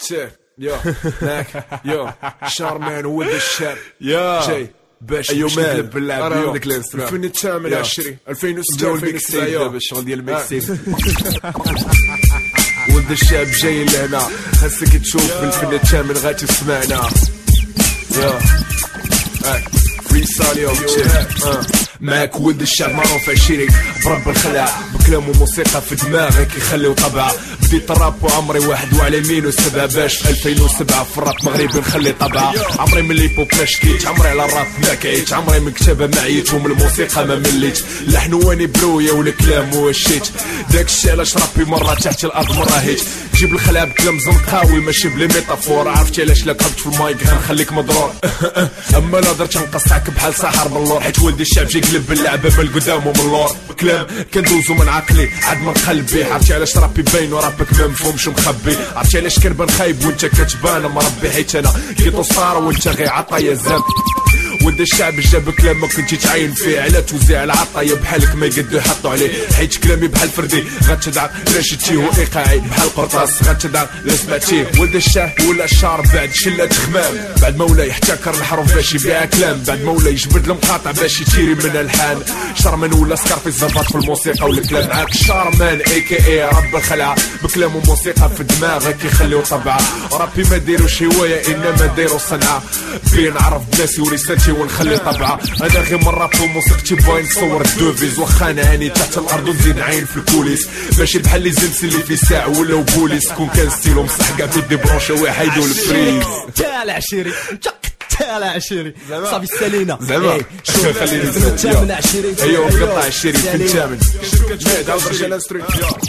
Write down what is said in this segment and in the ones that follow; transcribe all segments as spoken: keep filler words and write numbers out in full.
شير يو هناك يو شارمان ولد الشاب يا جاي باش ايوه مان باللعب راه عندك الانستغرام الفين الثامن عشرين ألفين وستة ألفين وسبعة دابا الشغل ديال الميكسيب ولد الشاب جاي لهنا خاصك تشوف بالفن الثامن غتسمعنا يا فري ساليو معاك ولد الشعب معروف عشيري برب الخلع بكلام وموسيقى في دماغك يخليو طبعه بديت الراب وعمري واحد وعلى يمين وسبعة باش في ألفين وسبعة في الراب مغربي نخلي طبعه عمري من لي بوب ما شكيت عمري على الراب ما كعيت عمري من كتابه ما عييت ومن الموسيقى ما مليت لحنواني برويه والكلام وشيت داك الشيء علاش ربي مره تحت الارض مره هيت جيب الخلع بكلام زنقاوي ماشي بلي ميتافور عرفتي علاش لا كتبت في المايك غنخليك مضرور اما لا درت نقصعك بحال سحر من اللور حيت ولدي الشعب جاي يقلب اللعبه من قدام ومن اللور بكلام كندوزو من عقلي عاد من قلبي عرفتي علاش ربي باين وربك ما مفهومش مخبي عرفتي علاش كنبان خايب وانت كتبان مربي حيت انا كيطو صار وانت غير عطايا زاب ولد الشعب جاب كلام ما كنتي تعاين فيه على توزيع العطايا بحالك ما يقدو يحطوا عليه حيت كلامي بحال فردي غتدعى لا شتيه وايقاعي بحال قرطاس غتدعى لا سمعتيه ولد الشاه ولا الشعر بعد شله خمام بعد مولاي يحتكر الحروف باش يبيع كلام بعد مولاي يجبد المقاطع باش يتيري من الحان شرمان ولا سكارفي زبط في الموسيقى والكلام معاك شارمان اي كي اي رب الخلعه بكلام وموسيقى في دماغك يخليو طبعه ربي ما ديروش هوايه انما ديروا صنعه بين نعرف بناسي ورسالتي ونخلي طبعه انا غير مرة موسيقتي باغي نصور الدوفيز واخا انا هاني تحت الارض ونزيد نعين في الكوليس ماشي بحال لي زنس اللي في ساعه ولا بوليس كون كان ستيلو مصح كاع في دي برونشا ويحيدو الفريز تاع عشيري تاع عشيري صافي السالينا زعما شوف خليني الثامن عشيري ايوا قطع الشريك في الثامن شركه عاود رجع لانستري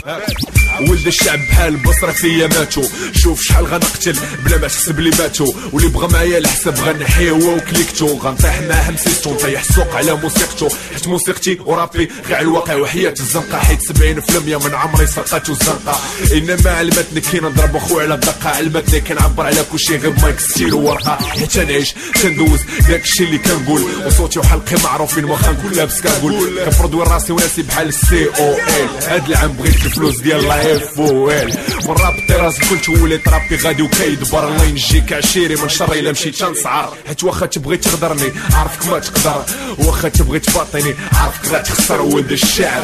ولد الشعب بحال البصره فيا ماتوا شوف شحال غنقتل بلا ما تحسب لي ماتوا واللي بغى معايا الحساب غنحيه هو وكليكتو غنطيح معاه مسيستو نطيح السوق على موسيقتو حيت موسيقتي ورابي غير على الواقع وحياة الزنقه حيت سبعين في المية من عمري سرقات الزنقه انما علمتني كي نضرب اخويا على الدقه علمتني كنعبر على كلشي غير بمايك ستيل وورقه حيت نعيش كندوز داكشي اللي كنقول وصوتي وحلقي معروفين واخا نكون لابس كنقول كنفرض وين راسي وناسي بحال السي او ال هاد العام بغيت الفلوس ديال لايف او ال من راب طراز كنت وليت رابي غادي وكيدبر الله ينجيك عشيري من شر الا مشيت تنسعر حيت واخا تبغي تغدرني عارفك ما تقدر واخا تبغي تباطيني عارفك غتخسر ولد الشعب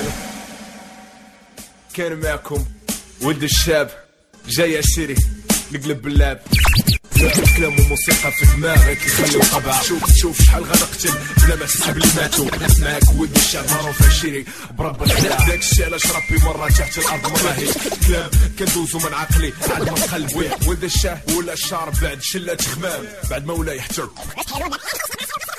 كان معكم ولد الشاب جاي عشيري نقلب باللعب كلام وموسيقى في دماغك يخليو طبعه شوف شوف شحال غنقتل بلا ما تحسب لي ماتوا معاك ولد الشعب معروف عشيري برب الخلع داكشي علاش ربي مره تحت الارض مره هي كلام كندوزو من عقلي عاد من قلبي ولد الشاه ولا الشعر بعد شله خمام بعد مولاي يحتر